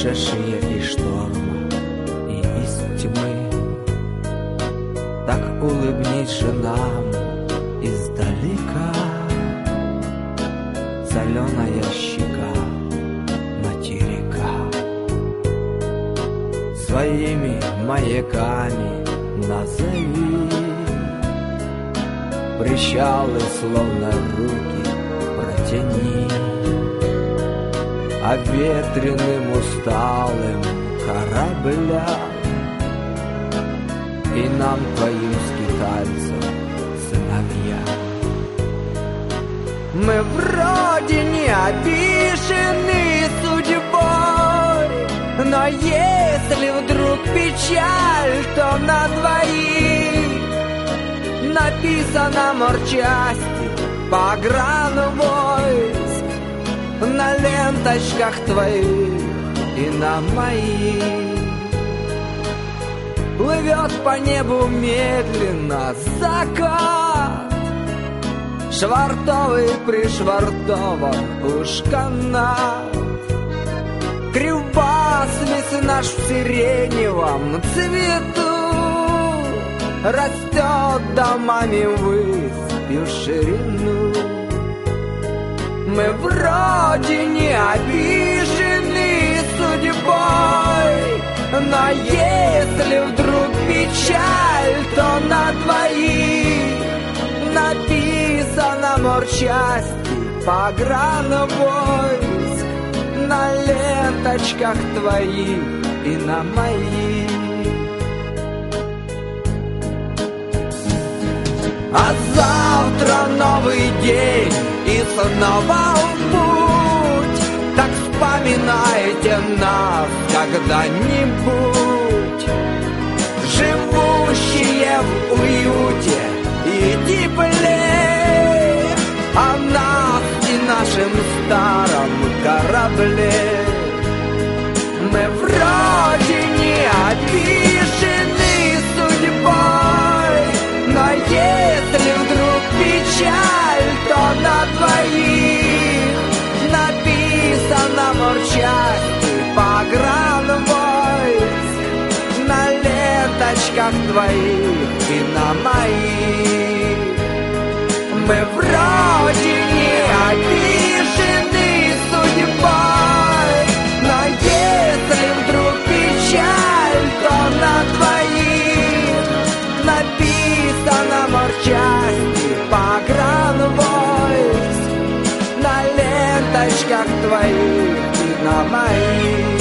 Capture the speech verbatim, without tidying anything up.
пришедшие из шторма и из тьмы. Так улыбнись же нам издалека, соленая щека материка. Своими маяками назови причалы, словно руки протяни, а ветреным усталым кораблям и нам, твоим скитальцам, сыновья. Мы вроде не обижены судьбой, но если вдруг печаль, то на двоих написано морчасти погранвойск на ленточках твоих и на моих. Плывет по небу медленно закат, швартовый пришвартован уж канат. Кривбас наш в сиреневом цвету растет домами ввысь и в ширину. Мы вроде не обижены судьбой, но если вдруг печаль, то на двоих написано морчасти погранвойск на ленточках твоих и на моих. А завтра новый день и снова в путь. Так вспоминайте нас когда-нибудь, живущие в уюте и тепле, о нас и нашем старом корабле. Мы вроде не обижены судьбой, но если вдруг печаль, то на двоих написано морчасти погранвойск на ленточках твоих и на моих. Мы вроде не обижены судьбой, но если вдруг печаль, то на двоих написано морчасти погранвойск на ленточках твоих и на моих.